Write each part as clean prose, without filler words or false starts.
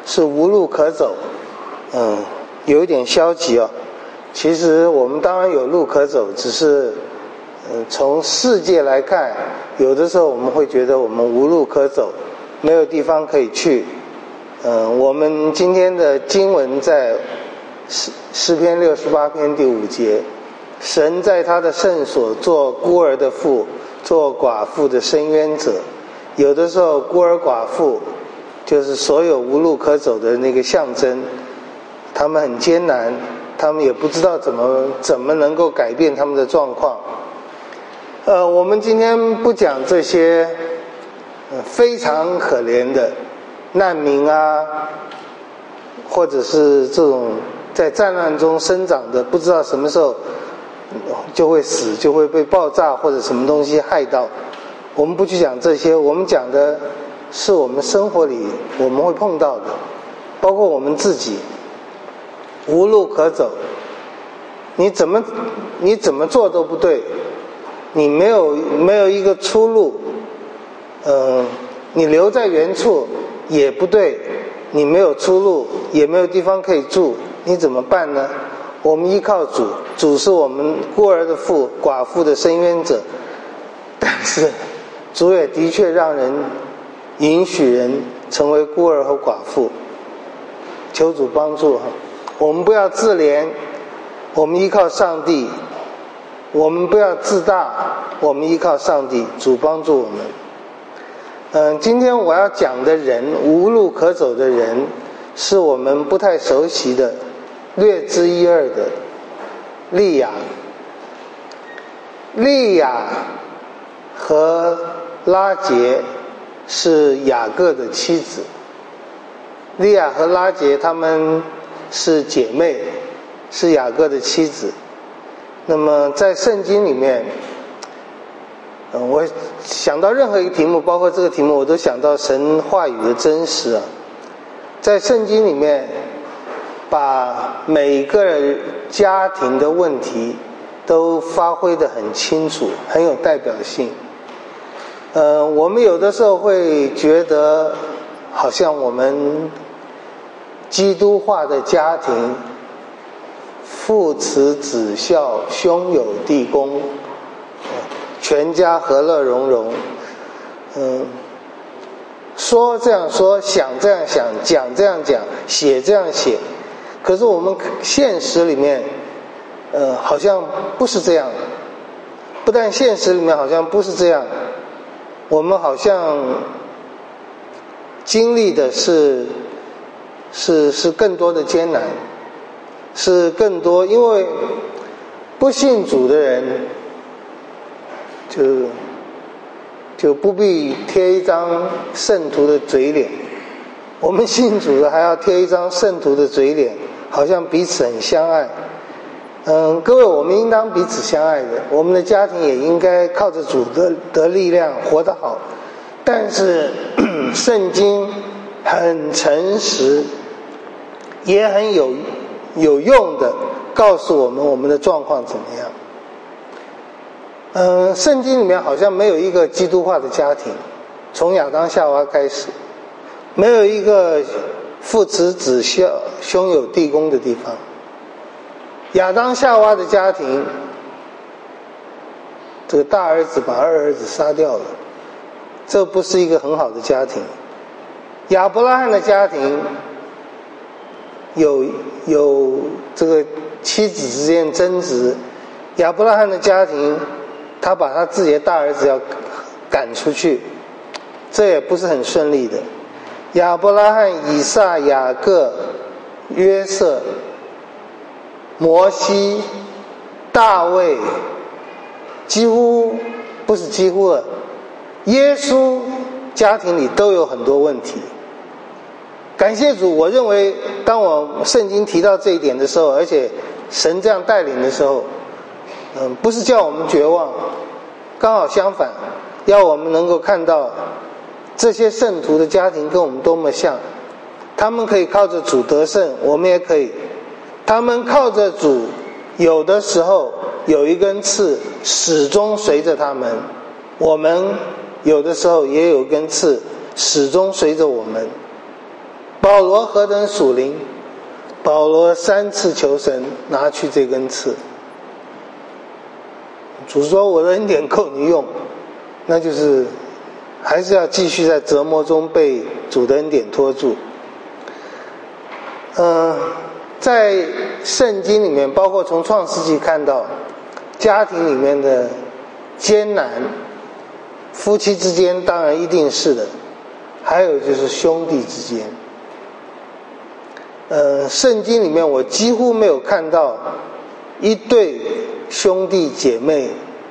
是无路可走，有一点消极哦。其实我们当然有路可走，只是从世界来看，有的时候我们会觉得我们无路可走，没有地方可以去。我们今天的经文在诗篇68篇第5节，神在他的圣所做孤儿的父，做寡妇的伸冤者。有的时候孤儿寡妇就是所有无路可走的那个象征，他们很艰难，他们也不知道怎么能够改变他们的状况。我们今天不讲这些非常可怜的难民啊，或者是这种在战乱中生长的，不知道什么时候就会死，就会被爆炸或者什么东西害到。我们不去讲这些，我们讲的是我们生活里我们会碰到的，包括我们自己无路可走，你怎么做都不对，你没有一个出路，你留在原处也不对，你没有出路，也没有地方可以住，你怎么办呢？我们依靠主，主是我们孤儿的父，寡妇的伸冤者，但是主也的确让人允许人成为孤儿和寡妇。求主帮助我们不要自怜，我们依靠上帝；我们不要自大，我们依靠上帝。主帮助我们。今天我要讲的人，无路可走的人，是我们不太熟悉的，略知一二的利亚。利亚和拉结是雅各的妻子，利亚和拉结他们是姐妹，是雅各的妻子。那么在圣经里面，我想到任何一个题目，包括这个题目，我都想到神话语的真实啊。在圣经里面，把每个家庭的问题都发挥得很清楚，很有代表性。我们有的时候会觉得好像我们基督化的家庭，父慈子孝，兄友弟恭，全家和乐融融，说这样说，想这样想，讲这样讲，写这样写。可是我们现实里面好像不是这样，不但现实里面好像不是这样，我们好像经历的是更多的艰难，是更多，因为不信主的人就不必贴一张圣徒的嘴脸，我们信主的还要贴一张圣徒的嘴脸，好像彼此很相爱。各位，我们应当彼此相爱的，我们的家庭也应该靠着主的力量活得好。但是圣经很诚实，也很有用的告诉我们的状况怎么样。圣经里面好像没有一个基督化的家庭，从亚当夏娃开始，没有一个父慈子孝，兄友弟恭的地方。亚当夏娃的家庭，这个大儿子把二儿子杀掉了，这不是一个很好的家庭。亚伯拉罕的家庭有这个妻子之间争执，亚伯拉罕的家庭他把他自己的大儿子要赶出去，这也不是很顺利的。亚伯拉罕、以撒、雅各、约瑟、摩西、大卫，几乎不是几乎了，耶稣家庭里都有很多问题。感谢主，我认为当我圣经提到这一点的时候，而且神这样带领的时候，不是叫我们绝望，刚好相反，要我们能够看到这些圣徒的家庭跟我们多么像，他们可以靠着主得胜，我们也可以。他们靠着主，有的时候有一根刺始终随着他们，我们有的时候也有一根刺始终随着我们。保保罗何等属灵，保罗3次求神拿去这根刺。主说我的恩典够你用，那就是还是要继续在折磨中被主的恩典拖住。在圣经里面，包括从创世纪看到家庭里面的艰难，夫妻之间当然一定是的，还有就是兄弟之间。圣经里面我几乎没有看到一对兄弟姐妹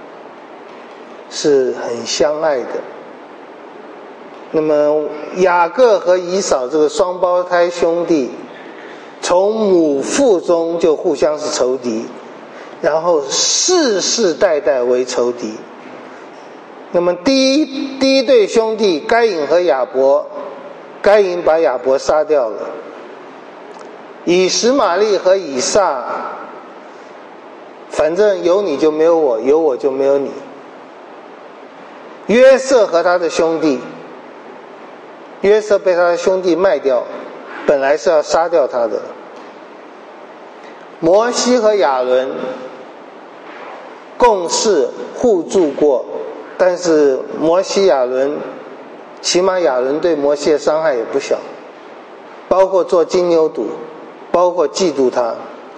是很相爱的。那么雅各和以扫这个双胞胎兄弟，从母腹中就互相是仇敌，然后世世代代为仇敌。那么第一对兄弟该隐和亚伯，该隐把亚伯杀掉了。以实玛利和以撒，反正有你就没有我，有我就没有你。约瑟和他的兄弟，约瑟被他的兄弟卖掉，本来是要杀掉他的。摩西和亚伦共事互助过，但是摩西亚伦，起码亚伦对摩西的伤害也不小，包括做金牛犊，包括嫉妒他。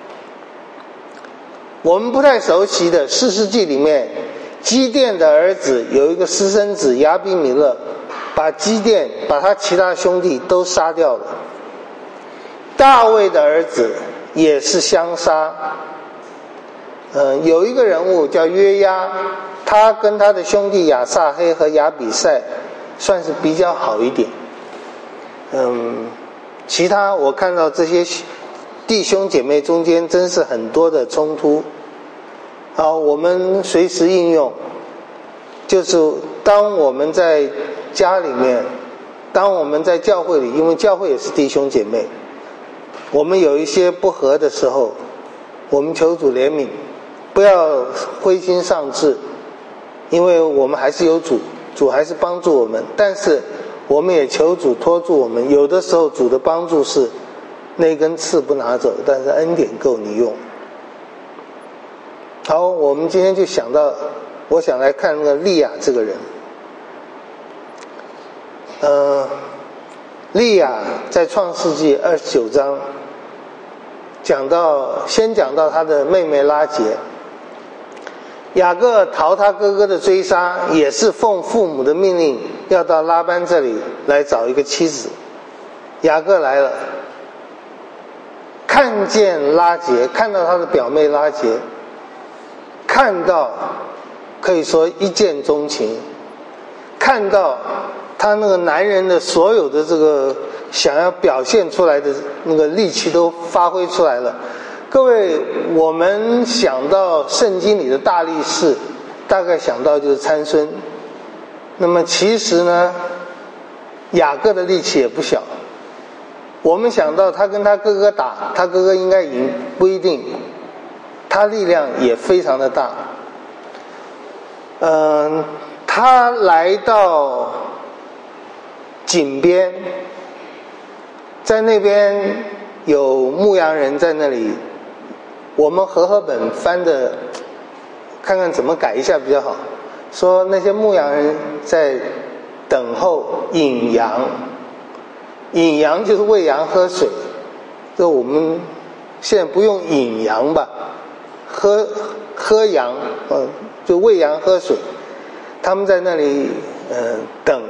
我们不太熟悉的士师记里面，基甸的儿子有一个私生子亚比米勒，把基甸把他其他兄弟都杀掉了。大卫的儿子也是相杀。有一个人物叫约押，他跟他的兄弟亚撒黑和亚比赛算是比较好一点。其他我看到这些弟兄姐妹中间真是很多的冲突。好，我们随时应用，就是当我们在家里面，当我们在教会里，因为教会也是弟兄姐妹，我们有一些不合的时候，我们求主怜悯，不要灰心丧志，因为我们还是有主，主还是帮助我们，但是我们也求主托住我们。有的时候主的帮助是那根刺不拿走，但是恩典够你用。好，我们今天就想到，我想来看那个利亚这个人。利亚在创世纪29章先讲到他的妹妹拉结。雅各逃他哥哥的追杀，也是奉父母的命令要到拉班这里来找一个妻子。雅各来了，看见拉结，看到他的表妹拉结，看到可以说一见钟情，看到他那个男人的所有的这个想要表现出来的那个力气都发挥出来了。各位，我们想到圣经里的大力士，大概想到就是参孙。那么其实呢，雅各的力气也不小。我们想到他跟他哥哥打，他哥哥应该赢，不一定，他力量也非常的大。他来到井边，在那边有牧羊人在那里，我们和合本翻的看看怎么改一下比较好，说那些牧羊人在等候引羊，引羊就是喂羊喝水，这我们现在不用引羊吧，喝羊，就喂羊喝水，他们在那里等。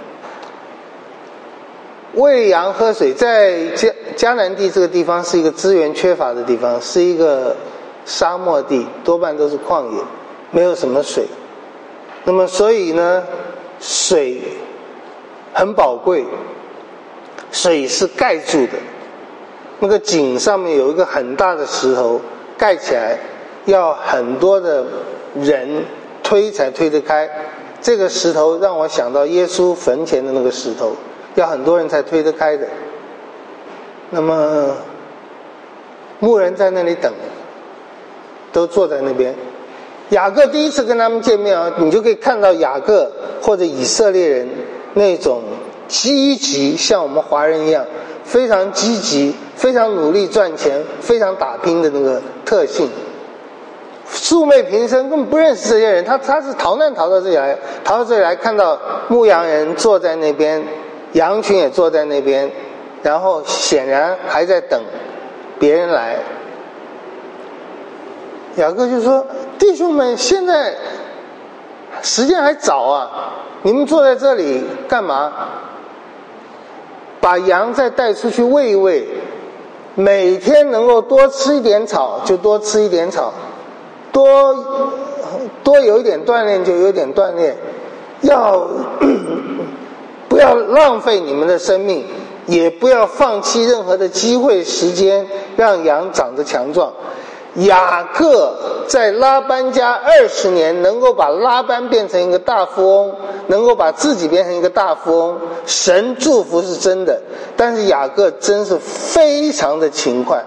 喂羊喝水，在迦南地这个地方是一个资源缺乏的地方，是一个沙漠地，多半都是旷野，没有什么水。那么所以呢，水很宝贵，水是盖住的。那个井上面有一个很大的石头盖起来，要很多的人推才推得开。这个石头让我想到耶稣坟前的那个石头，要很多人才推得开的。那么牧人在那里等，都坐在那边。雅各第一次跟他们见面你就可以看到雅各或者以色列人那种积极，像我们华人一样非常积极、非常努力赚钱、非常打拼的那个特性。素昧平生，根本不认识这些人，他是逃难逃到这里来，看到牧羊人坐在那边，羊群也坐在那边，然后显然还在等别人来。雅各就说：弟兄们，现在时间还早啊，你们坐在这里干嘛？把羊再带出去喂一喂，每天能够多吃一点草就多吃一点草，多有一点锻炼就有点锻炼，不要浪费你们的生命，也不要放弃任何的机会时间，让羊长得强壮。雅各在拉班家20年，能够把拉班变成一个大富翁，能够把自己变成一个大富翁，神祝福是真的，但是雅各真是非常的勤快。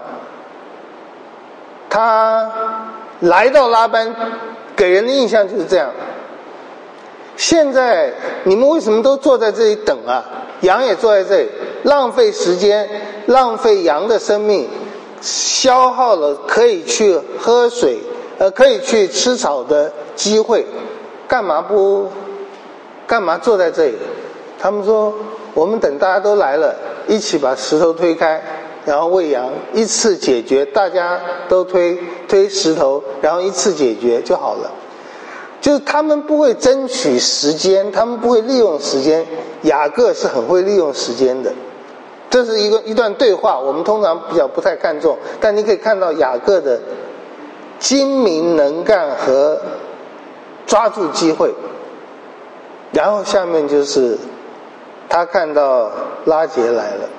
他来到拉班，给人的印象就是这样。现在你们为什么都坐在这里等啊？羊也坐在这里，浪费时间，浪费羊的生命，消耗了可以去喝水可以去吃草的机会，干嘛坐在这里？他们说我们等大家都来了，一起把石头推开，然后喂羊，一次解决，大家都推石头，然后一次解决就好了。就是他们不会争取时间，他们不会利用时间。雅各是很会利用时间的。这是一段对话，我们通常比较不太看重，但你可以看到雅各的精明能干和抓住机会。然后下面就是他看到拉结来了，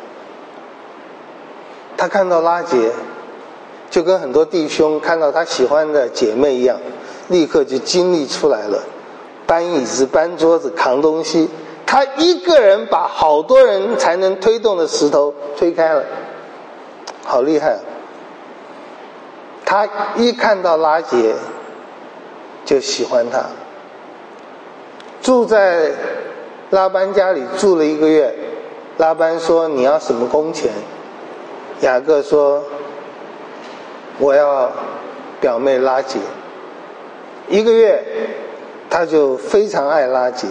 他看到拉结就跟很多弟兄看到他喜欢的姐妹一样，立刻就精力出来了，搬椅子搬桌子扛东西，他一个人把好多人才能推动的石头推开了，好厉害。他一看到拉结就喜欢他，住在拉班家里住了1个月。拉班说你要什么工钱？雅各说我要表妹拉结。1个月他就非常爱拉结。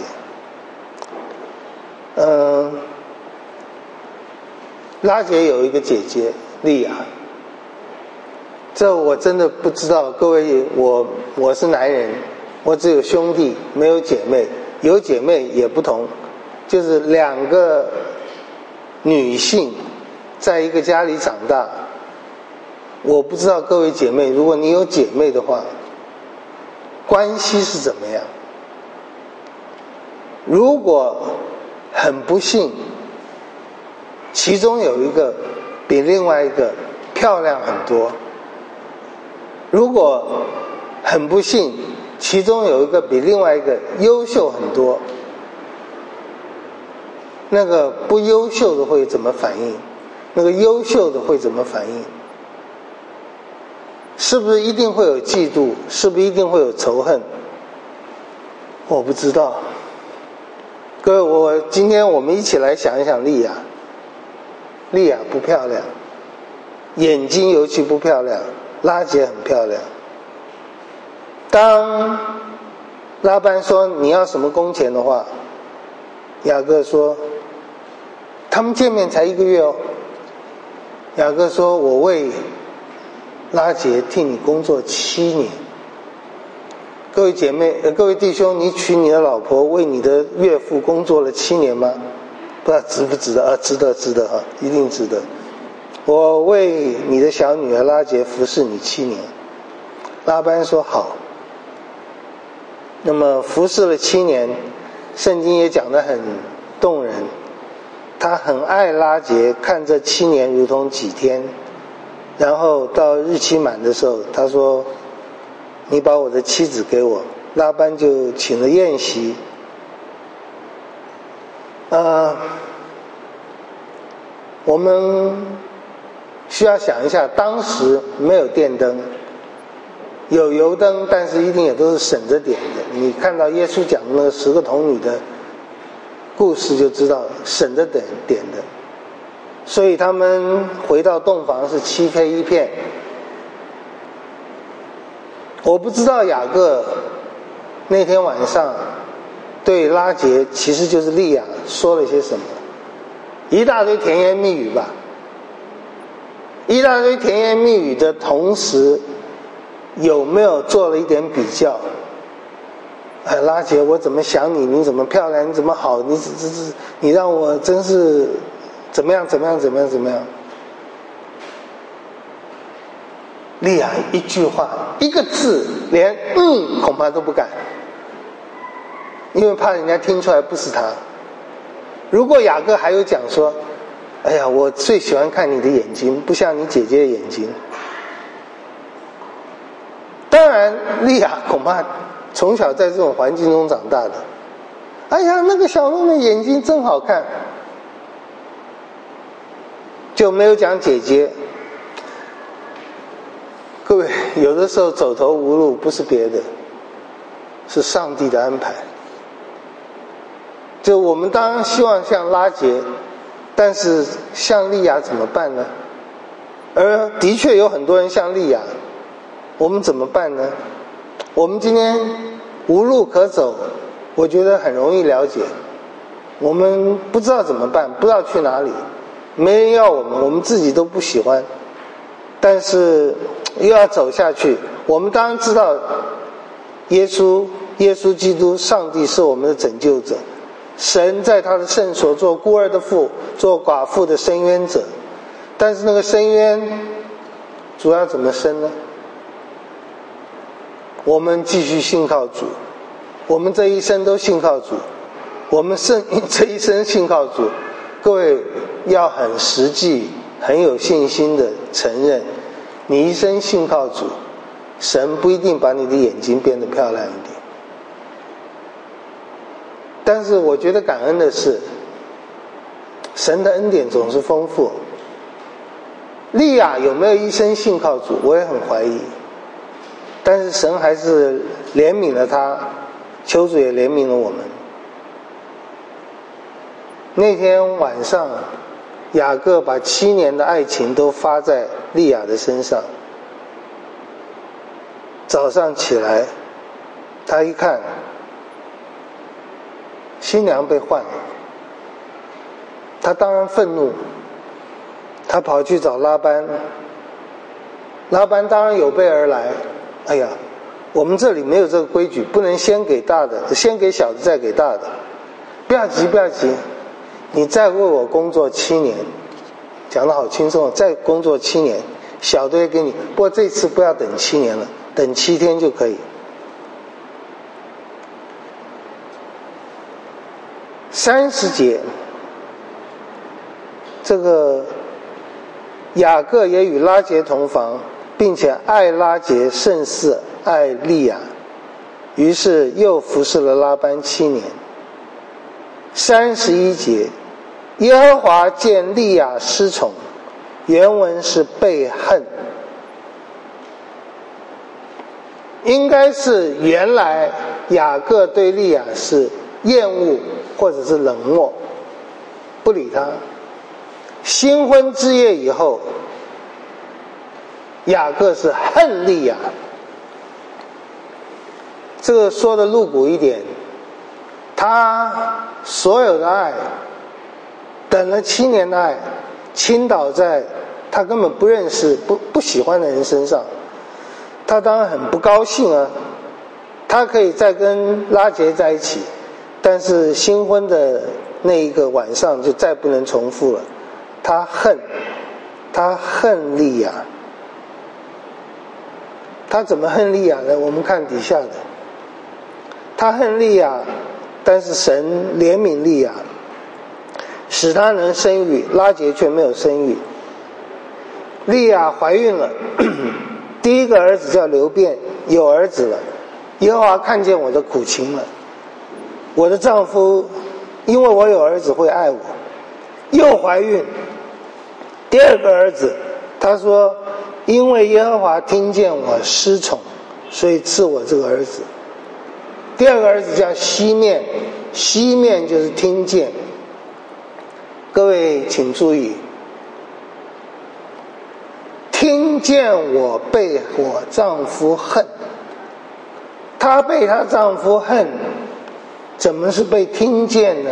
拉结有一个姐姐利亚，这我真的不知道。各位，我是男人，我只有兄弟没有姐妹，有姐妹也不同，就是2个女性在一个家里长大。我不知道各位姐妹，如果你有姐妹的话，关系是怎么样？如果很不幸其中有一个比另外一个漂亮很多，如果很不幸其中有一个比另外一个优秀很多，那个不优秀的会怎么反应？那个优秀的会怎么反应？是不是一定会有嫉妒？是不是一定会有仇恨？我不知道。各位，今天我们一起来想一想利亚。利亚不漂亮，眼睛尤其不漂亮，拉结很漂亮。当拉班说你要什么工钱的话，雅各说他们见面才1个月哦。雅各说我为拉结替你工作7年。各位姐妹各位弟兄，你娶你的老婆为你的岳父工作了7年吗？不知道值不值得？值得啊，一定值得。我为你的小女儿拉结服侍你7年。拉班说好。那么服侍了7年，圣经也讲得很动人，他很爱拉结，看这7年如同几天。然后到日期满的时候，他说你把我的妻子给我。拉班就请了宴席。我们需要想一下，当时没有电灯，有油灯，但是一定也都是省着点的。你看到耶稣讲的那个10个童女的故事就知道省着点的。 所以他们回到洞房是7K 一片。我不知道雅各那天晚上对拉结，其实就是利亚说了些什么，一大堆甜言蜜语吧。一大堆甜言蜜语的同时，有没有做了一点比较？哎，拉结，我怎么想你？你怎么漂亮？你怎么好？你让我真是怎么样？利亚一句话，一个字，连恐怕都不敢，因为怕人家听出来不是他。如果雅各还有讲说，哎呀，我最喜欢看你的眼睛，不像你姐姐的眼睛。当然，利亚恐怕从小在这种环境中长大的。哎呀，那个小妹妹眼睛真好看，就没有讲姐姐。各位，有的时候走投无路不是别的，是上帝的安排。就我们当然希望像拉结，但是像利亚怎么办呢？而的确有很多人像利亚，我们怎么办呢？我们今天无路可走，我觉得很容易了解。我们不知道怎么办，不知道去哪里，没人要我们，我们自己都不喜欢，但是又要走下去。我们当然知道耶稣基督上帝是我们的拯救者，神在他的圣所做孤儿的父，做寡妇的伸冤者。但是那个伸冤主要怎么伸呢？我们继续信靠主，我们这一生都信靠主，我们这一生信靠主。各位要很实际很有信心的承认，你一生信靠主，神不一定把你的眼睛变得漂亮一点。但是我觉得感恩的是，神的恩典总是丰富。利亚有没有一生信靠主，我也很怀疑，但是神还是怜悯了他，求主也怜悯了我们。那天晚上，雅各把7年的爱情都发在利亚的身上。早上起来，他一看，新娘被换了，他当然愤怒，他跑去找拉班。拉班当然有备而来，哎呀，我们这里没有这个规矩，不能先给大的，先给小的再给大的。不要急，你再为我工作7年，讲得好轻松，再工作7年，小的也给你，不过这次不要等7年了，等7天就可以。30节，这个雅各也与拉结同房，并且爱拉结胜似爱利亚，于是又服侍了拉班7年。31节，耶和华见利亚失宠，原文是被恨，应该是原来雅各对利亚是厌恶或者是冷漠，不理他。新婚之夜以后，雅各是恨利亚。这个说的露骨一点，他所有的爱，等了7年的爱，倾倒在他根本不认识、不喜欢的人身上。他当然很不高兴啊，他可以再跟拉结在一起，但是新婚的那一个晚上就再不能重复了。他恨利亚。他怎么恨利亚呢？我们看底下的，他恨利亚，但是神怜悯利亚，使他能生育，拉结却没有生育。利亚怀孕了，第一个儿子叫流便，有儿子了。耶和华看见我的苦情了，我的丈夫因为我有儿子会爱我，又怀孕，第二个儿子，他说因为耶和华听见我失宠，所以赐我这个儿子。第二个儿子叫西面，西面就是听见。各位请注意， 听见我被我丈夫恨。她被她丈夫恨，怎么是被听见呢？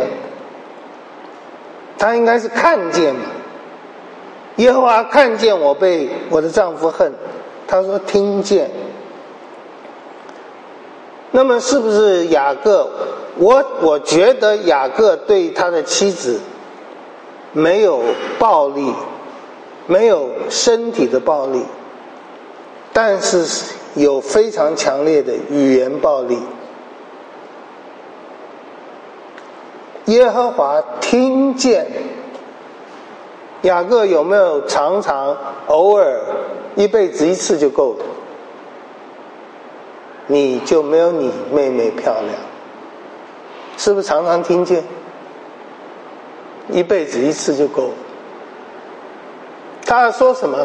她应该是看见嘛。耶和华看见我被我的丈夫恨，他说听见。那么是不是雅各，我觉得雅各对他的妻子没有暴力，没有身体的暴力，但是有非常强烈的语言暴力。耶和华听见。雅各有没有常常偶尔一辈子一次就够了？你就没有你妹妹漂亮，是不是常常听见？一辈子一次就够了。他说什么？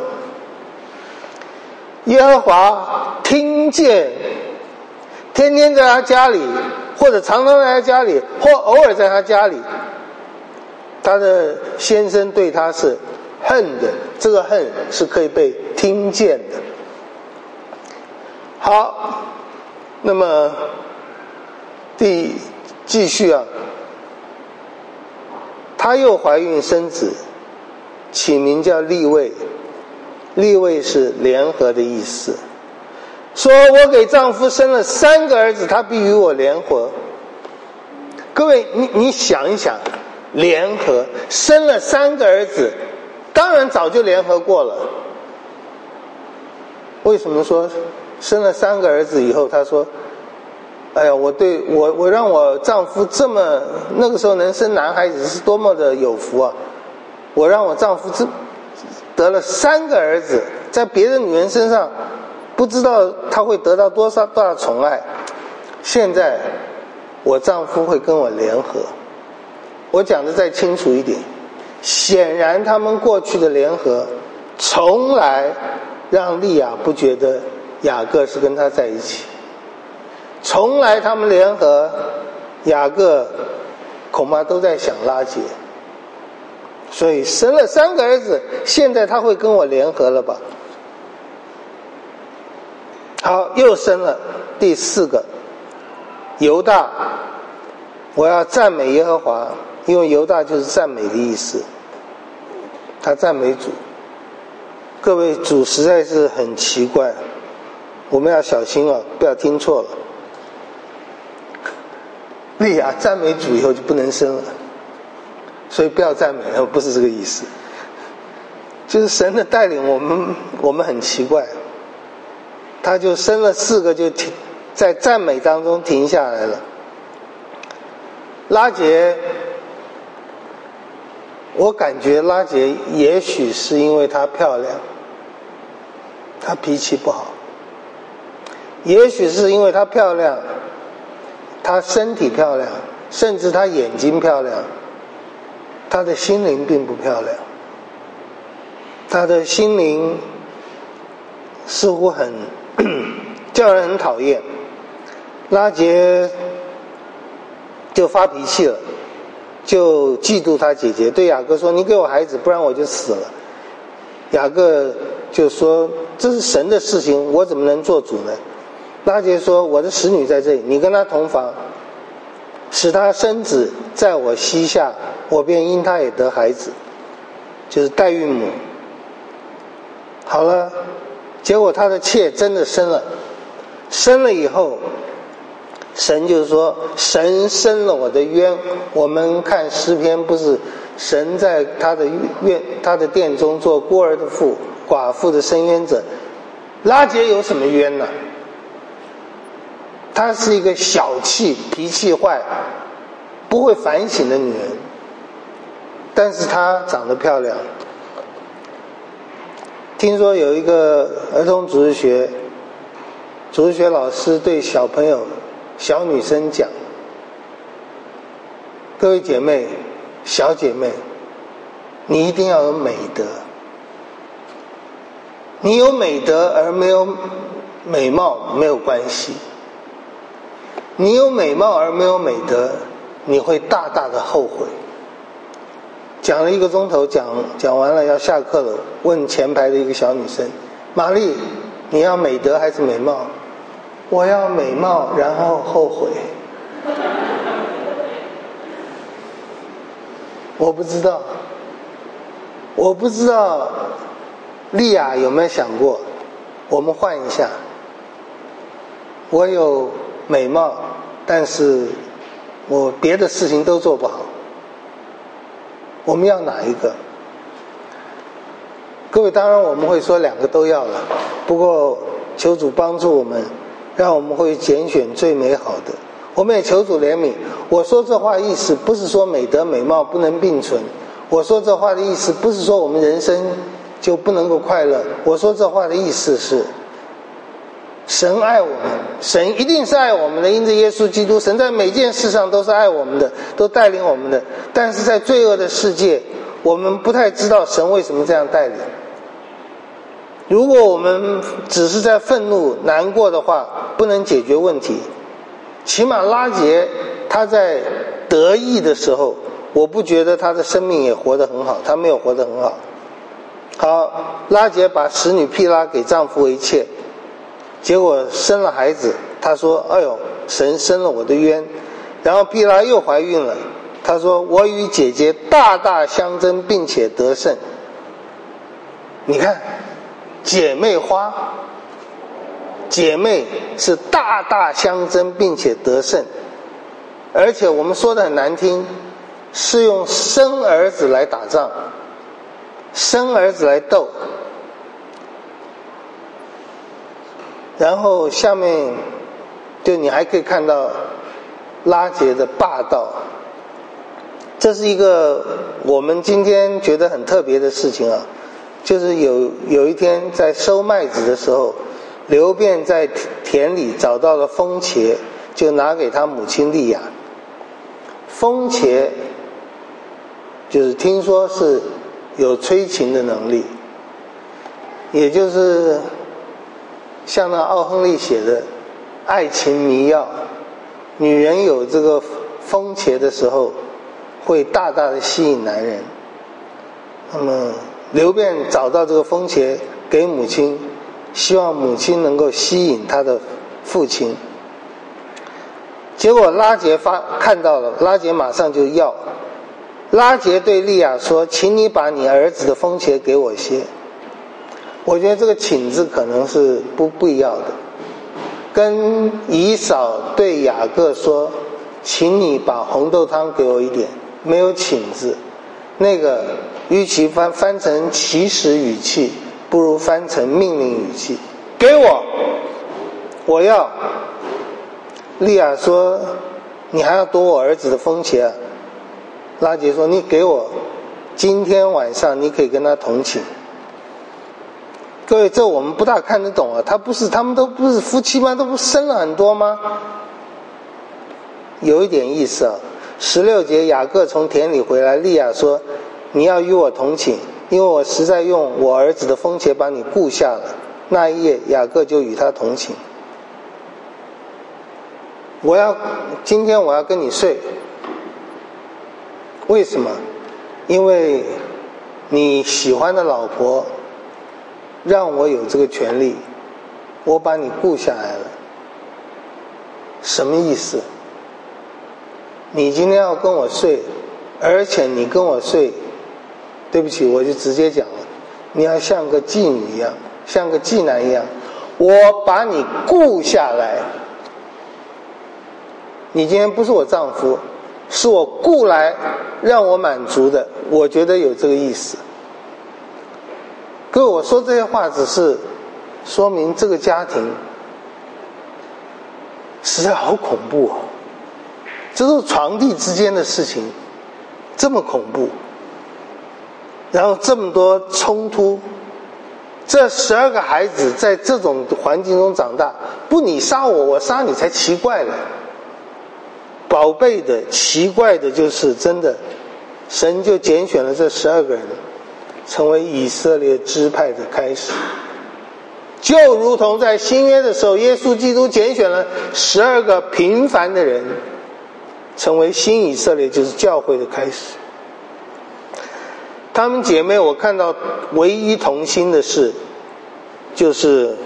耶和华听见，天天在他家里，或者常常在他家里，或偶尔在他家里，他的先生对他是恨的，这个恨是可以被听见的。好，那么继续啊，她又怀孕生子，起名叫利未。利未是联合的意思，说我给丈夫生了3个儿子，他必与我联合。各位，你想一想，联合生了3个儿子，当然早就联合过了。为什么说生了3个儿子以后，他说哎呀，我让我丈夫这么，那个时候能生男孩子是多么的有福啊，我让我丈夫得了3个儿子，在别的女人身上不知道他会得到多大宠爱，现在我丈夫会跟我联合。我讲的再清楚一点，显然他们过去的联合从来让利亚不觉得雅各是跟他在一起，从来他们联合，雅各恐怕都在想拉结，所以生了3个儿子，现在他会跟我联合了吧？好，又生了第4个犹大。我要赞美耶和华，因为犹大就是赞美的意思，他赞美主。各位，主实在是很奇怪，我们要小心啊，不要听错了。利亚赞美主以后就不能生了，所以不要赞美，不是这个意思。就是神的带领我们很奇怪，他就生了4个，就在赞美当中停下来了。拉结，我感觉拉结也许是因为她漂亮，她脾气不好，也许是因为她漂亮，她身体漂亮，甚至她眼睛漂亮，她的心灵并不漂亮，她的心灵似乎很叫人很讨厌。拉结就发脾气了，就嫉妒他姐姐，对雅各说：“你给我孩子，不然我就死了。”雅各就说：“这是神的事情，我怎么能做主呢？”拉结说：“我的使女在这里，你跟她同房，使她生子，在我膝下，我便因她也得孩子。”就是代孕母。好了，结果他的妾真的生了，生了以后，神就是说，神伸了我的冤。我们看诗篇，不是神在他的殿中做孤儿的父，寡妇的伸冤者。拉结有什么冤呢？她是一个小气、脾气坏、不会反省的女人，但是她长得漂亮。听说有一个儿童主日学老师对小朋友、小女生讲：“各位姐妹、小姐妹，你一定要有美德。你有美德而没有美貌没有关系，你有美貌而没有美德，你会大大的后悔。”讲了1个钟头，讲完了要下课了，问前排的一个小女生：“ 玛丽，你要美德还是美貌？我要美貌，然后后悔。我不知道利亚有没有想过，我们换一下，我有美貌，但是我别的事情都做不好，我们要哪一个？各位，当然我们会说两个都要了，不过求主帮助我们，让我们会拣选最美好的。我们也求主怜悯。我说这话的意思不是说美德美貌不能并存，我说这话的意思不是说我们人生就不能够快乐，我说这话的意思是神爱我们，神一定是爱我们的，因着耶稣基督，神在每件事上都是爱我们的，都带领我们的。但是在罪恶的世界，我们不太知道神为什么这样带领。如果我们只是在愤怒难过的话，不能解决问题。起码拉结他在得意的时候，我不觉得他的生命也活得很好，他没有活得很好。好，拉结把使女毗拉给丈夫为妾，结果生了孩子，她说哎呦，神生了我的冤。然后毗拉又怀孕了，她说我与姐姐大大相争，并且得胜。你看姐妹花，姐妹是大大相争并且得胜，而且我们说的很难听，是用生儿子来打仗，生儿子来斗。然后下面就你还可以看到拉结的霸道。这是一个我们今天觉得很特别的事情啊，就是有一天在收麦子的时候，流便在田里找到了风茄，就拿给他母亲利亚。风茄就是听说是有催情的能力，也就是像那奥亨利写的爱情迷药，女人有这个风茄的时候会大大的吸引男人。那么流便找到这个风茄给母亲，希望母亲能够吸引他的父亲。结果拉结看到了，拉结马上就要。拉结对利亚说，请你把你儿子的风茄给我些。我觉得这个请字可能是不必要的，跟以扫对雅各说，请你把红豆汤给我一点，没有请字。那个与其翻成祈使语气，不如翻成命令语气。给我要。利亚说，你还要夺我儿子的风茄啊？拉结说，你给我，今天晚上你可以跟他同寝。各位，这我们不大看得懂啊，他们都不是夫妻吗？都不生了很多吗？有一点意思啊。16节，雅各从田里回来，利亚说，你要与我同寝，因为我实在用我儿子的风茄把你顾下了。那一夜，雅各就与他同寝。今天我要跟你睡。为什么？因为你喜欢的老婆让我有这个权利，我把你顾下来了。什么意思？你今天要跟我睡，而且你跟我睡，对不起，我就直接讲了，你要像个妓女一样，像个妓男一样，我把你顾下来。你今天不是我丈夫，是我雇来让我满足的，我觉得有这个意思。各位，我说这些话只是说明这个家庭实在好恐怖哦，这都是床地之间的事情，这么恐怖，然后这么多冲突，这12个孩子在这种环境中长大，不你杀我，我杀你才奇怪了。宝贝的奇怪的就是真的，神就拣选了这12个人成为以色列支派的开始，就如同在新约的时候，耶稣基督拣选了12个平凡的人成为新以色列，就是教会的开始。她们姐妹，我看到唯一同心的是就是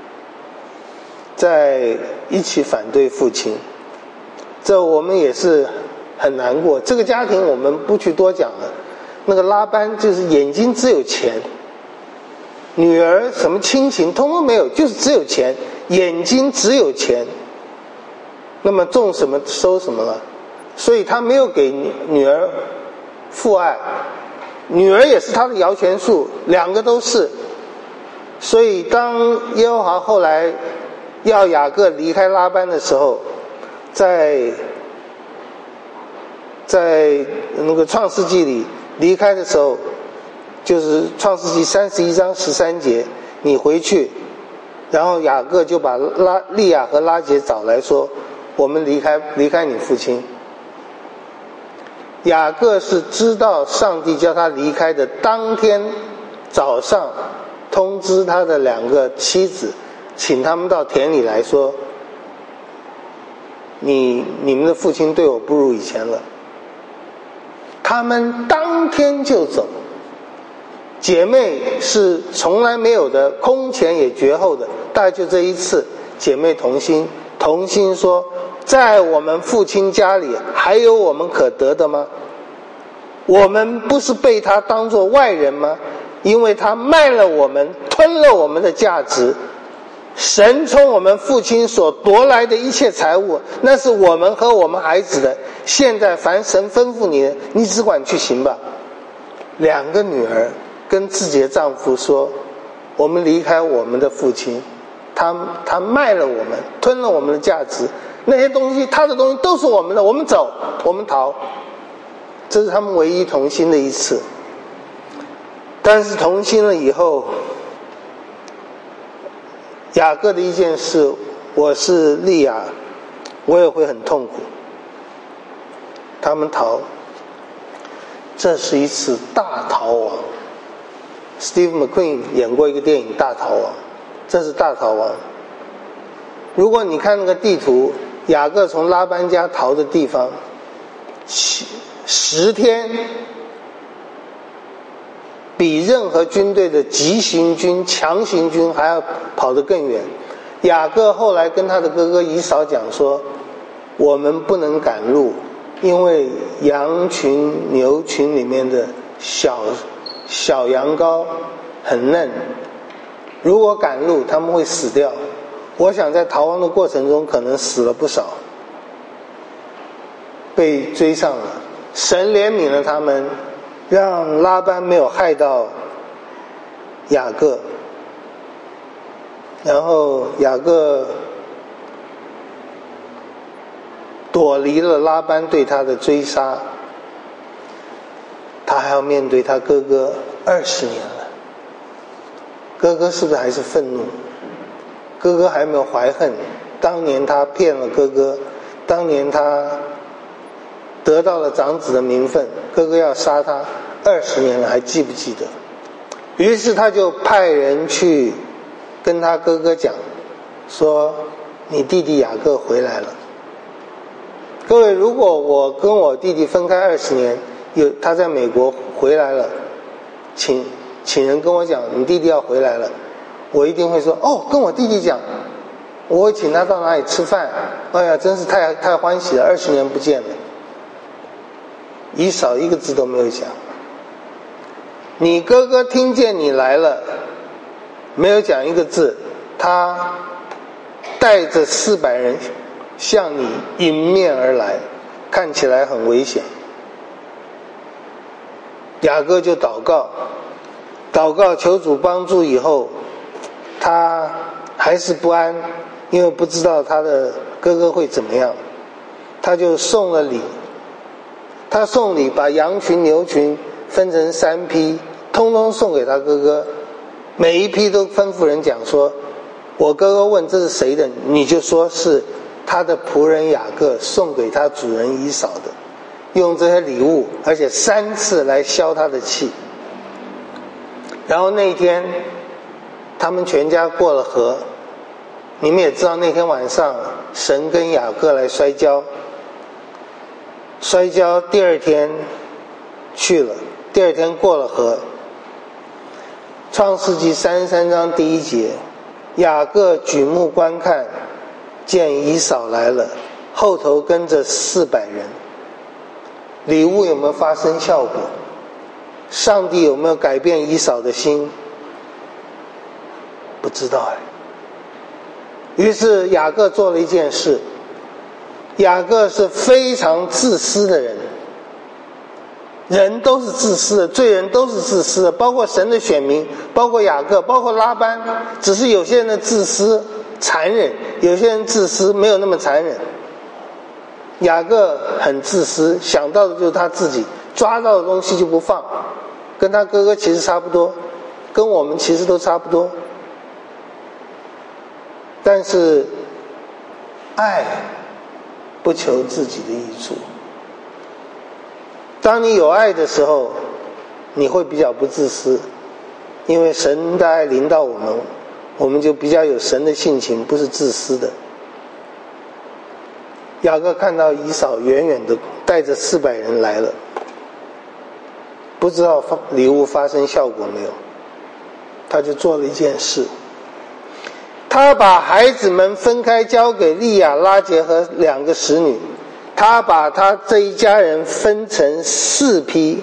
在一起反对父亲，这我们也是很难过。这个家庭我们不去多讲了。那个拉班就是眼睛只有钱，女儿什么亲情通通没有，就是只有钱，眼睛只有钱。那么种什么收什么了，所以他没有给女儿父爱，女儿也是他的摇钱树，两个都是。所以当耶和华后来要雅各离开拉班的时候，在那个创世纪里离开的时候，就是创世纪31章13节，你回去，然后雅各就把利亚和拉结找来说，我们离开你父亲。雅各是知道上帝叫他离开的当天早上，通知他的两个妻子，请他们到田里来说，你们的父亲对我不如以前了。他们当天就走。姐妹是从来没有的，空前也绝后的，大概就这一次姐妹同心说，在我们父亲家里还有我们可得的吗？我们不是被他当作外人吗？因为他卖了我们，吞了我们的价值。神从我们父亲所夺来的一切财物，那是我们和我们孩子的。现在凡神吩咐你的，你只管去行吧。两个女儿跟自己的丈夫说，我们离开我们的父亲，他卖了我们，吞了我们的价值，那些东西，他的东西都是我们的，我们走，我们逃。这是他们唯一同心的一次。但是同心了以后，雅各的一件事，我是利亚，我也会很痛苦。他们逃，这是一次大逃亡。Steve McQueen 演过一个电影《大逃亡》，这是大逃亡。如果你看那个地图，雅各从拉班家逃的地方，10天比任何军队的急行军、强行军还要跑得更远。雅各后来跟他的哥哥以扫讲说，我们不能赶路，因为羊群、牛群里面的小羊羔很嫩，如果赶路他们会死掉。我想在逃亡的过程中可能死了不少，被追上了。神怜悯了他们，让拉班没有害到雅各，然后雅各躲离了拉班对他的追杀，他还要面对他哥哥20年了。哥哥是不是还是愤怒？哥哥还没有怀恨，当年他骗了哥哥，当年他得到了长子的名分，哥哥要杀他20年了，还记不记得？于是他就派人去跟他哥哥讲，说你弟弟雅各回来了。各位，如果我跟我弟弟分开20年，他在美国回来了，请人跟我讲你弟弟要回来了，我一定会说，哦，跟我弟弟讲，我会请他到哪里吃饭。哎呀，真是太欢喜了，20年不见了。以扫一个字都没有讲。你哥哥听见你来了，没有讲一个字，他带着400人向你迎面而来，看起来很危险。雅各就祷告求主帮助，以后他还是不安，因为不知道他的哥哥会怎么样，他就送了礼。他送礼，把羊群牛群分成3批，通通送给他哥哥，每一批都吩咐人讲说，我哥哥问这是谁的，你就说是他的仆人雅各送给他主人以扫的，用这些礼物，而且3次来消他的气。然后那一天他们全家过了河，你们也知道那天晚上神跟雅各来摔跤，第二天去了，第二天过了河。 创世纪33章第1节，雅各举目观看，见以扫来了，后头跟着400人。礼物有没有发生效果？上帝有没有改变以扫的心？不知道。于是雅各做了一件事。雅各是非常自私的人，人都是自私的，罪人都是自私的，包括神的选民，包括雅各，包括拉班，只是有些人的自私残忍，有些人自私没有那么残忍。雅各很自私，想到的就是他自己，抓到的东西就不放，跟他哥哥其实差不多，跟我们其实都差不多。但是爱不求自己的益处。当你有爱的时候，你会比较不自私，因为神的爱临到我们，我们就比较有神的性情，不是自私的。雅各看到以扫远远的带着400人来了，不知道礼物发生效果没有，他就做了一件事，他把孩子们分开交给利亚、拉结和2个使女，他把他这一家人分成4批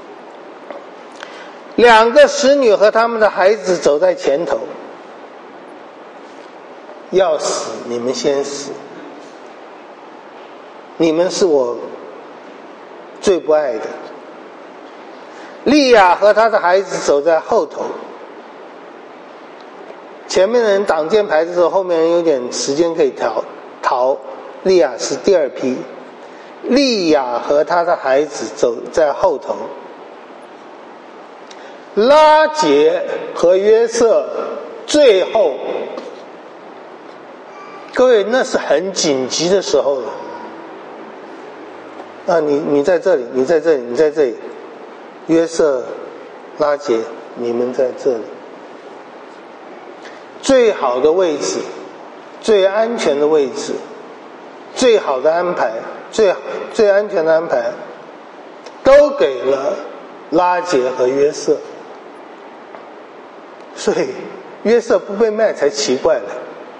，2个使女和他们的孩子走在前头，要死你们先死，你们是我最不爱的。利亚和他的孩子走在后头，前面的人挡箭牌的时候，后面人有点时间可以逃。利亚是第2批，利亚和他的孩子走在后头，拉结和约瑟最后。各位，那是很紧急的时候了。你在这里，你在这里，你在这里，约瑟、拉结，你们在这里。最好的位置，最安全的位置，最好的安排，最安全的安排，都给了拉结和约瑟。所以约瑟不被卖才奇怪了。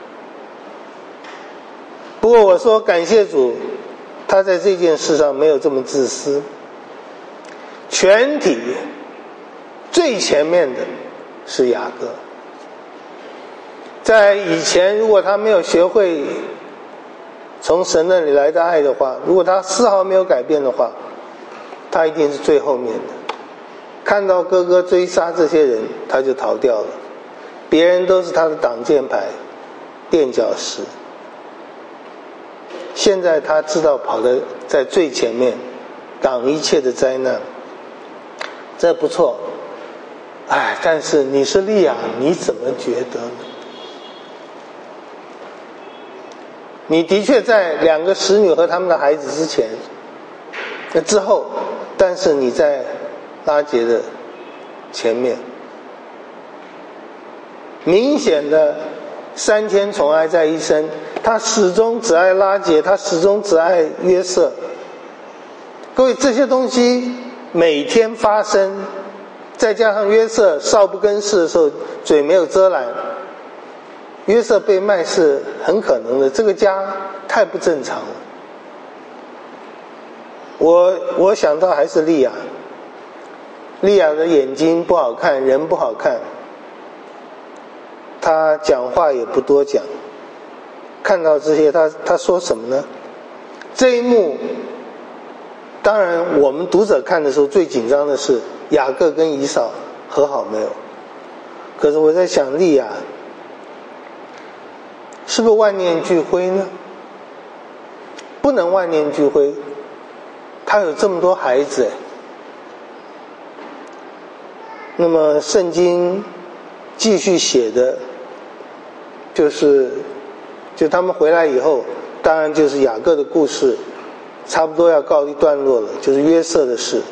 不过我说感谢主，他在这件事上没有这么自私。全体最前面的是雅各。在以前，如果他没有学会从神那里来的爱的话，如果他丝毫没有改变的话，他一定是最后面的。看到哥哥追杀这些人，他就逃掉了。别人都是他的挡箭牌、垫脚石。现在他知道跑在最前面，挡一切的灾难，这不错。但是你是利亚，你怎么觉得呢？你的确在2个使女和他们的孩子之前，之后，但是你在拉结的前面，明显的3000宠爱在一身，他始终只爱拉结，他始终只爱约瑟。各位，这些东西每天发生，再加上约瑟少不更事的时候嘴没有遮拦，约瑟被卖是很可能的，这个家太不正常了。我想到还是利亚，利亚的眼睛不好看，人不好看，他讲话也不多讲。看到这些，他说什么呢？这一幕，当然我们读者看的时候最紧张的是雅各跟以扫和好没有。可是我在想，利亚是不是万念俱灰呢？不能万念俱灰，他有这么多孩子。那么圣经继续写的就他们回来以后，当然就是雅各的故事差不多要告一段落了，就是约瑟的事。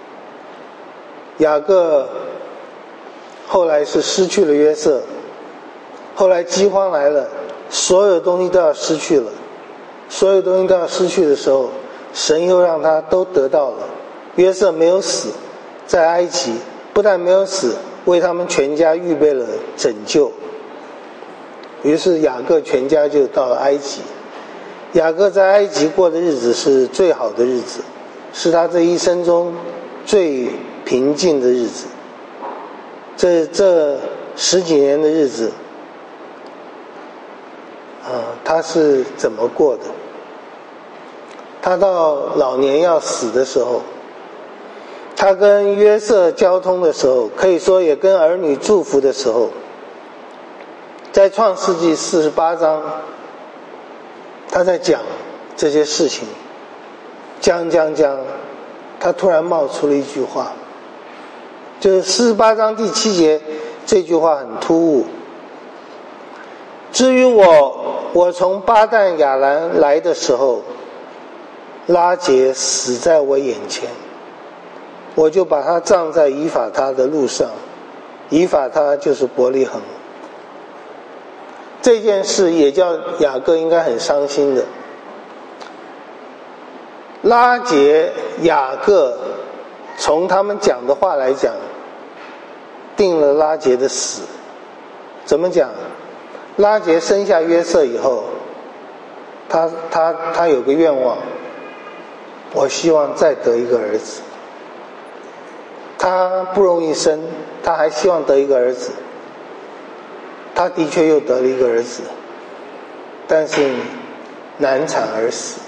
雅各后来是失去了约瑟，后来饥荒来了，所有东西都要失去了，所有东西都要失去的时候，神又让他都得到了。约瑟没有死，在埃及不但没有死， 为他们全家预备了拯救。于是雅各全家就到了埃及。雅各在埃及过的日子是最好的日子，是他这一生中最平静的日子。这十几年的日子他是怎么过的？他到老年要死的时候，他跟约瑟交通的时候，可以说也跟儿女祝福的时候，在创世纪48章，他在讲这些事情，讲，他突然冒出了一句话，就是48章第7节，这句话很突兀。至于我从巴旦亚兰来的时候，拉结死在我眼前，我就把他葬在以法他的路上。以法他就是伯利恒。这件事也叫雅各应该很伤心的。拉结、雅各从他们讲的话来讲，定了拉结的死。怎么讲？拉结生下约瑟以后，他有个愿望，我希望再得一个儿子。他不容易生，他还希望得一个儿子。他的确又得了一个儿子，但是难产而死。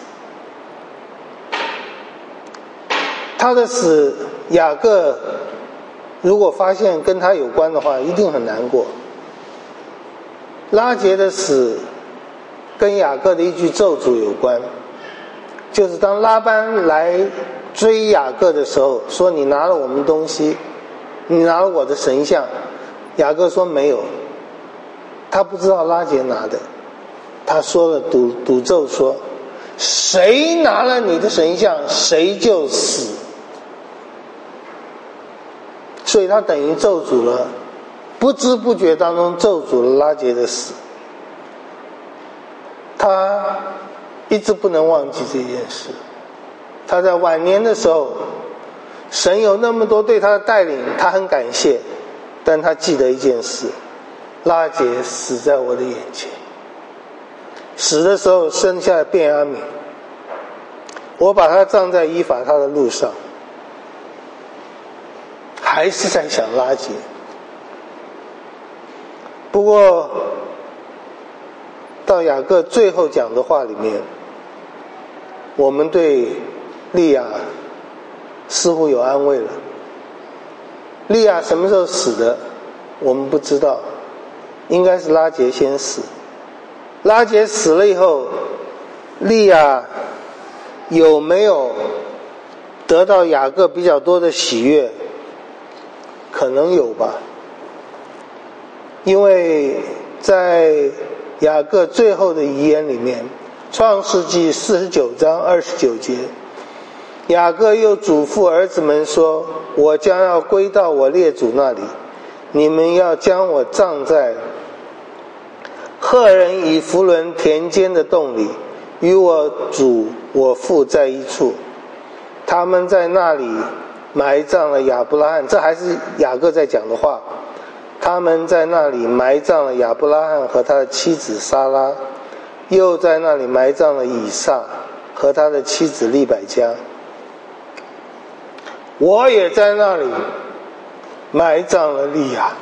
他的死，雅各如果发现跟他有关的话，一定很难过。拉结的死跟雅各的一句咒诅有关，就是当拉班来追雅各的时候，说你拿了我们东西，你拿了我的神像，雅各说没有，他不知道拉结拿的，他说了赌咒说，谁拿了你的神像，谁就死。所以他等于咒诅了，不知不觉当中咒诅了拉结的死。他一直不能忘记这件事。他在晚年的时候，神有那么多对他的带领，他很感谢，但他记得一件事，拉结死在我的眼前。死的时候生下了便雅悯，我把他葬在以法他的路上。还是在想拉结。不过到雅各最后讲的话里面，我们对利亚似乎有安慰了。利亚什么时候死的我们不知道，应该是拉结先死。拉结死了以后，利亚有没有得到雅各比较多的喜悦？可能有吧，因为在雅各最后的遗言里面，创世纪49章29节，雅各又嘱咐儿子们说，我将要归到我列祖那里，你们要将我葬在赫人以弗伦田间的洞里，与我主我父在一处。他们在那里埋葬了亚伯拉罕，这还是雅各在讲的话。他们在那里埋葬了亚伯拉罕和他的妻子撒拉，又在那里埋葬了以撒和他的妻子利百加。我也在那里埋葬了利亚。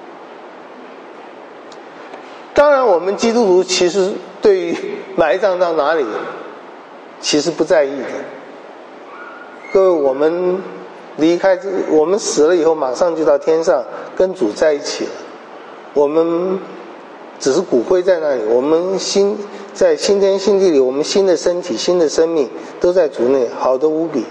当然我们基督徒其实对于埋葬到哪里其实不在意的。各位，我们离开我们死了以后马上就到天上跟主在一起了，我们只是骨灰在那里，我们在新天新地里，我们新的身体新的生命都在主内，好得无比。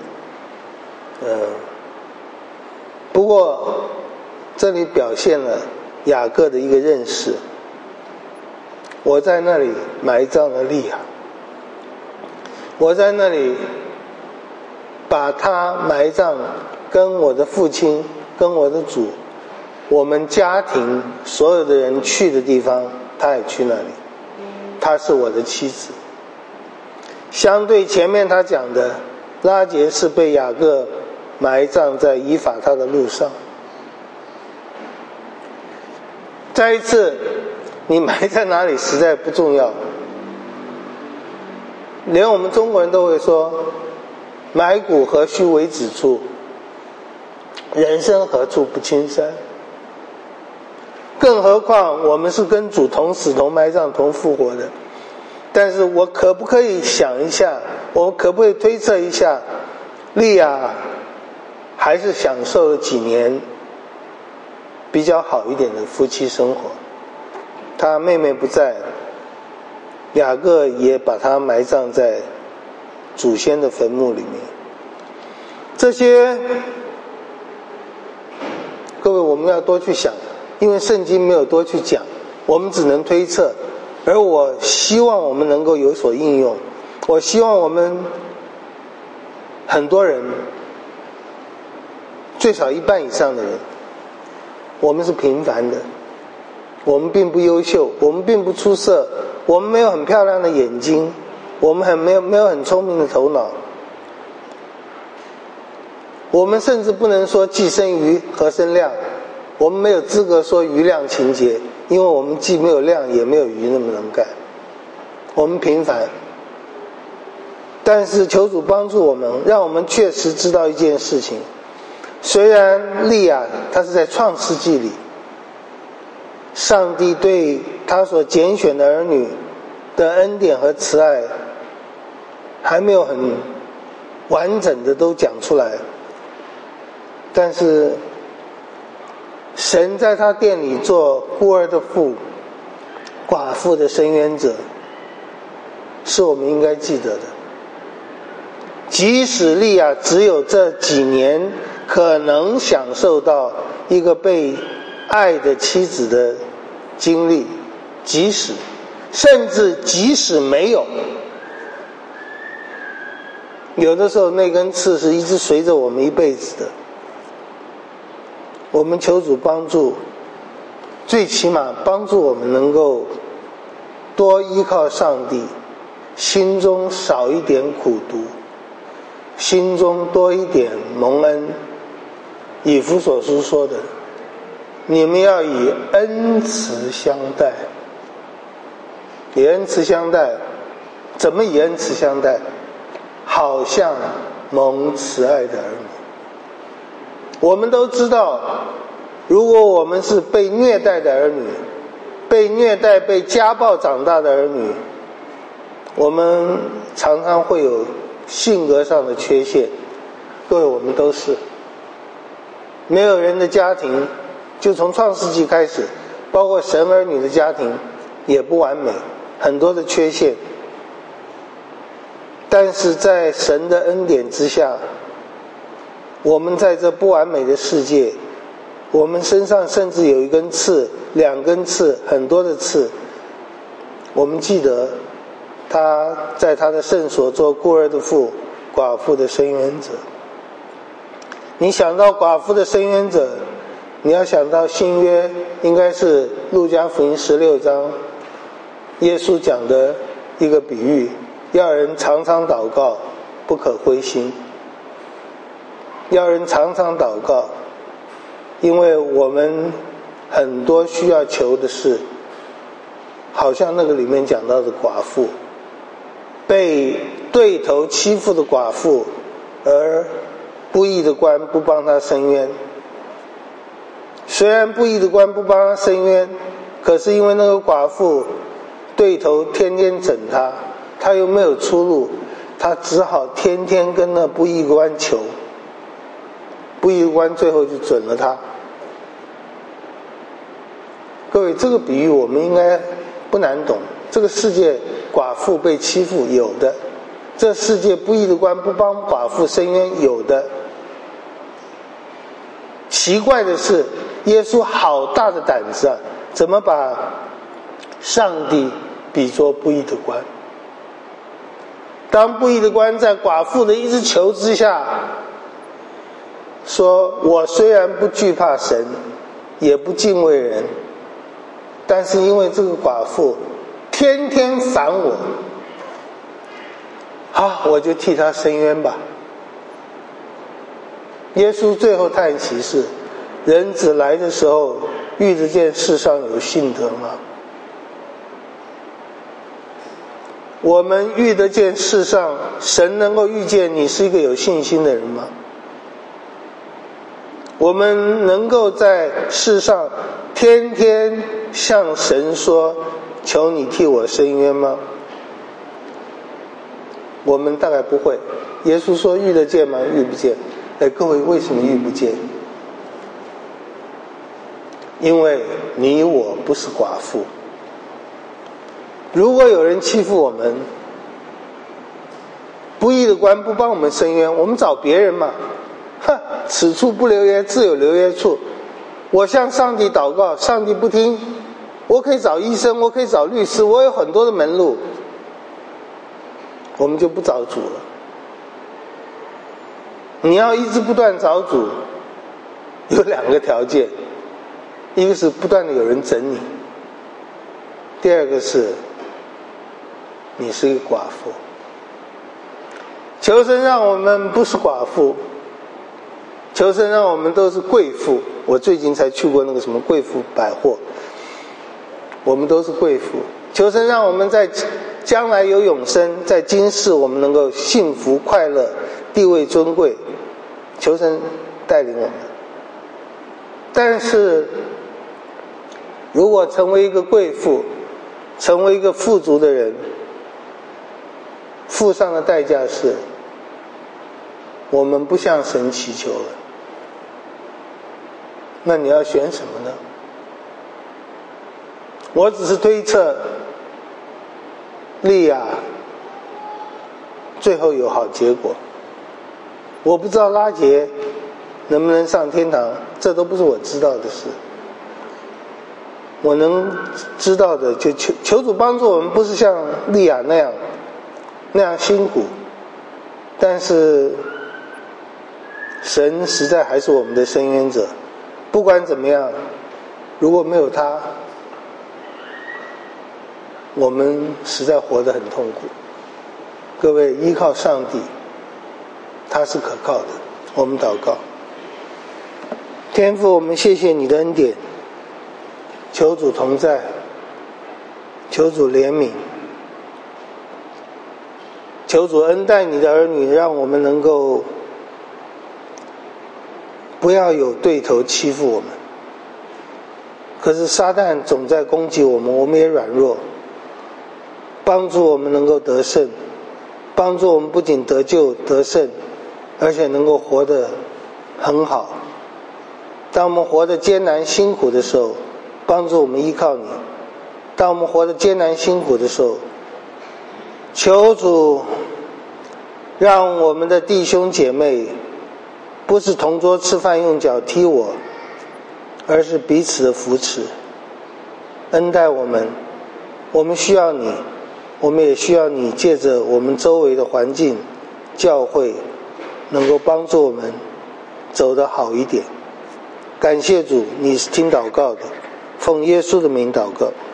不过这里表现了雅各的一个认识，我在那里埋葬了利亚，我在那里把他埋葬，跟我的父亲跟我的主，我们家庭所有的人去的地方他也去那里，他是我的妻子。相对前面他讲的，拉结是被雅各埋葬在以法他的路上。 再一次，你埋在哪里实在不重要，连我们中国人都会说，埋骨何须为子处，人生何处不青山。更何况我们是跟主同死同埋葬同复活的。但是我可不可以想一下，我可不可以推测一下，利亚还是享受了几年比较好一点的夫妻生活。他妹妹不在，雅各也把他埋葬在祖先的坟墓里面。这些各位我们要多去想，因为圣经没有多去讲，我们只能推测。而我希望我们能够有所应用，我希望我们很多人，最少一半以上的人，我们是平凡的，我们并不优秀，我们并不出色，我们没有很漂亮的眼睛，我们没有很聪明的头脑，我们甚至不能说既生瑜何生亮，我们没有资格说瑜亮情节，因为我们既没有亮也没有瑜那么能干，我们平凡。但是求主帮助我们，让我们确实知道一件事情，虽然利亚他是在创世纪里，上帝对他所拣选的儿女的恩典和慈爱还没有很完整的都讲出来，但是神在他殿里做孤儿的父、寡妇的伸冤者，是我们应该记得的。即使利亚只有这几年可能享受到一个被爱的妻子的经历，甚至即使没有，有的时候那根刺是一直随着我们一辈子的。我们求主帮助，最起码帮助我们能够多依靠上帝，心中少一点苦毒，心中多一点蒙恩。以弗所书说的，你们要以恩慈相待。以恩慈相待，怎么以恩慈相待？好像蒙慈爱的儿女。我们都知道，如果我们是被虐待的儿女，被虐待被家暴长大的儿女，我们常常会有性格上的缺陷。各位，我们都是，没有人的家庭就从创世纪开始，包括神儿女的家庭也不完美，很多的缺陷。但是在神的恩典之下，我们在这不完美的世界，我们身上甚至有一根刺、两根刺、很多的刺。我们记得他在他的圣所做孤儿的父、寡妇的伸冤者。你想到寡妇的伸冤者，你要想到新约，应该是路加福音16章耶稣讲的一个比喻，要人常常祷告，不可灰心。要人常常祷告，因为我们很多需要求的事，好像那个里面讲到的寡妇，被对头欺负的寡妇，而不义的官不帮他伸冤。虽然不义的官不帮他伸冤，可是因为那个寡妇对头天天整他，他又没有出路，他只好天天跟那不义官求，不义官最后就准了他。各位，这个比喻我们应该不难懂。这个世界寡妇被欺负有的，这世界不义的官不帮寡妇伸冤有的。奇怪的是，耶稣好大的胆子啊，怎么把上帝比作不义的官？当不义的官在寡妇的一直求之下说，我虽然不惧怕神，也不敬畏人，但是因为这个寡妇天天烦我，好，我就替他伸冤吧。耶稣最后叹息是，人子来的时候遇得见世上有信德吗？我们遇得见世上神能够遇见你是一个有信心的人吗？我们能够在世上天天向神说求你替我伸冤吗？我们大概不会。耶稣说遇得见吗？遇不见。各位为什么遇不见？因为你我不是寡妇。如果有人欺负我们，不义的官不帮我们伸冤，我们找别人嘛。此处不留爷，自有留爷处。我向上帝祷告，上帝不听，我可以找医生，我可以找律师，我有很多的门路，我们就不找主了。你要一直不断找主，有两个条件，一个是不断的有人整你，第二个是你是一个寡妇。求神让我们不是寡妇，求神让我们都是贵妇。我最近才去过那个什么贵妇百货，我们都是贵妇。求神让我们在将来有永生，在今世我们能够幸福快乐，地位尊贵，求神带领我们。但是如果成为一个贵妇，成为一个富足的人，付上的代价是我们不向神祈求了。那你要选什么呢？我只是推测利亚最后有好结果，我不知道拉结能不能上天堂，这都不是我知道的事。我能知道的就求主帮助我们，不是像利亚那样辛苦，但是神实在还是我们的伸冤者。不管怎么样，如果没有他，我们实在活得很痛苦。各位，依靠上帝，他是可靠的。我们祷告。天父，我们谢谢你的恩典，求主同在，求主怜悯，求主恩待你的儿女，让我们能够不要有对头欺负我们。可是撒旦总在攻击我们，我们也软弱，帮助我们能够得胜，帮助我们不仅得救得胜，而且能够活得很好。当我们活得艰难辛苦的时候，帮助我们依靠你；当我们活得艰难辛苦的时候，求主让我们的弟兄姐妹不是同桌吃饭用脚踢我，而是彼此的扶持，恩待我们。我们需要你，我们也需要你借着我们周围的环境教会能够帮助我们走得好一点。感谢主，你是听祷告的，奉耶稣的名祷告。